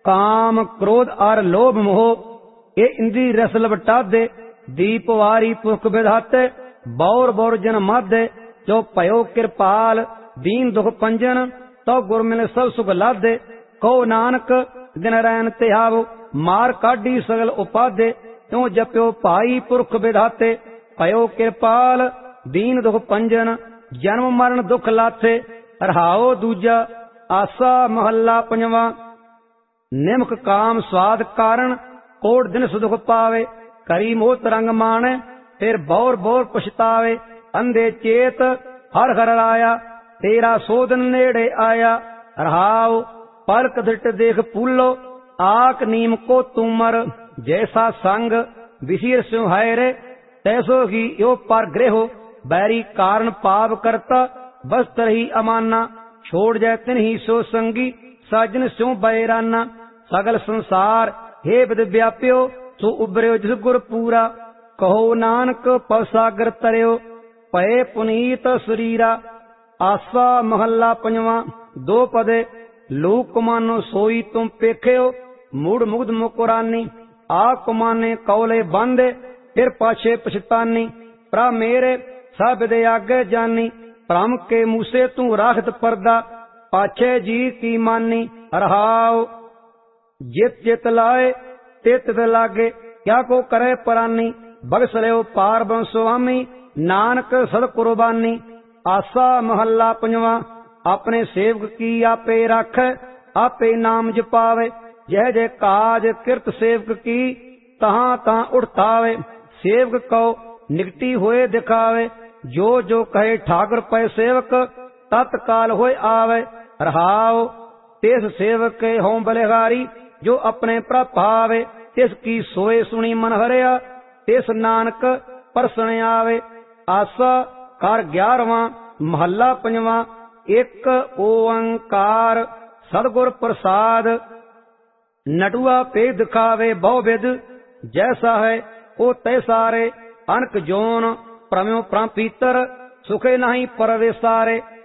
काम क्रोध और लोभ मोह ये इंद्री रस लपटा दे। दीप वारी पुरख विधाते बौर बौर जन माधे। जो पयो कृपाल दीन दुख पंजन तो गुर मिल सब सुख लादे। कहो नानक दिन रैन त्यावो मार काढ़ी सगल उपाधे। त्यों जप्यो भाई पुरख विधाते पयो कृपाल दीन दुख पंजन जन्म मरण दुख लाथे। रहाओ दूजा आसा महला पंजवा। निमक काम स्वाद कारण कोट दिन सुख पावे। करी मोत रंग माने फिर बौर बौर पछतावे। अंधे चेत हर हर आया तेरा सोधन नेड़े आया। रहाओ पलक दृट देख पूलो आक नीम को तुमर। जैसा संग विशीर सिंहायरे तैसो ही यो पर गृह। बैरी कारण पाप करता बस्तर ही अमाना। छोड़ जाए तिन ही सो संगी साजन स्यों बैराना। सगल संसार हे विद व्याप्यो सो उबर्यो जिस गुर पूरा। कहो नानक पव सागर तरयो पए पुनीत शरीरा। आसा महला पंजवा। दो पदे लोक मानो सोई तुम पेख्यो मूड मुग्ध मुकुरानी। आ कुमाने कौले बांधे फिर पाछे पछतानी। प्रा मेरे सब दे आगे जानी भ्रम के मूसे तू राखत पर्दा पाछे जी की मानी। रहाओ जित जित लाए तित तित लागे क्या को करे परानी। बगसल्यो पार बन स्वामी नानक सद कुर्बानी। आसा महला पंजवा। अपने सेवक की आपे रख आपे नाम जपावे। जय जय काज किरत सेवक की तहां तहां उठतावे। सेवक को निकटी होए दिखावे जो जो कहे ठाकुर पै सेवक तत्काल होए आवे। रहाओ तिस सेवक के हों बलिहारी जो अपने प्रभावे। तिसकी सोए सुनी मन हरिया तिस नानक परसण आवे। आसा कार 11वां महला पंजवा। एक ओंकार सदगुर प्रसाद नटुआ पे दिखावे बहुविध। जैसा है ओ तैसारे अनक जोन प्रम्यो प्रापीतर सुखे नहीं परवेसारे।